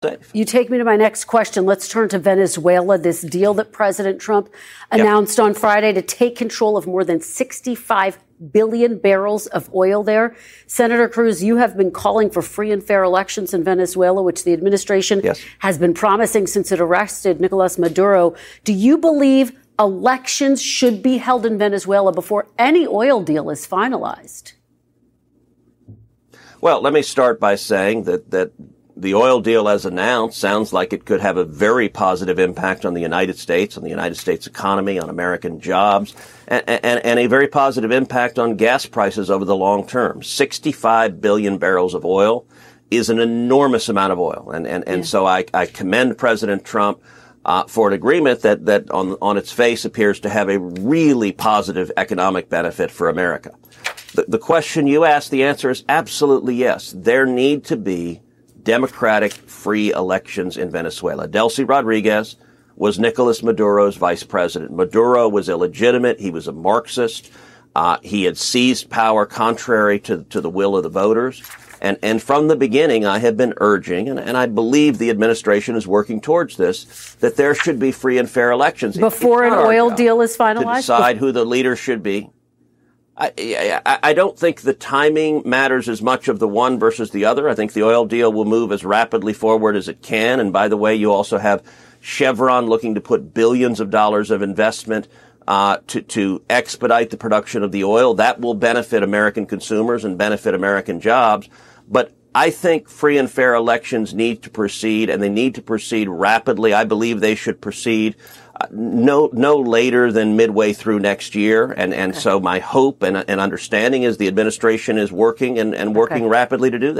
safe. You take me to my next question. Let's turn to Venezuela. This deal that President Trump announced on Friday to take control of more than 65 billion barrels of oil there. Senator Cruz, you have been calling for free and fair elections in Venezuela, which the administration has been promising since it arrested Nicolas Maduro. Do you believe elections should be held in Venezuela before any oil deal is finalized? Well, let me start by saying that the oil deal as announced sounds like it could have a very positive impact on the United States, on the United States economy, on American jobs, and a very positive impact on gas prices over the long term. 65 billion barrels of oil is an enormous amount of oil. So I commend President Trump for an agreement that on its face appears to have a really positive economic benefit for America. The question you asked, the answer is absolutely yes. There need to be democratic, free elections in Venezuela. Delcy Rodriguez was Nicolas Maduro's vice president. Maduro was illegitimate. He was a Marxist. He had seized power contrary to the will of the voters. And from the beginning, I have been urging, and I believe the administration is working towards this, that there should be free and fair elections. Before an oil deal is finalized? To decide who the leader should be. I don't think the timing matters as much of the one versus the other. I think the oil deal will move as rapidly forward as it can. And by the way, you also have Chevron looking to put billions of dollars of investment to expedite the production of the oil. That will benefit American consumers and benefit American jobs. But I think free and fair elections need to proceed, and they need to proceed rapidly. I believe they should proceed no later than midway through next year. And so my hope and understanding is the administration is working and working rapidly to do that.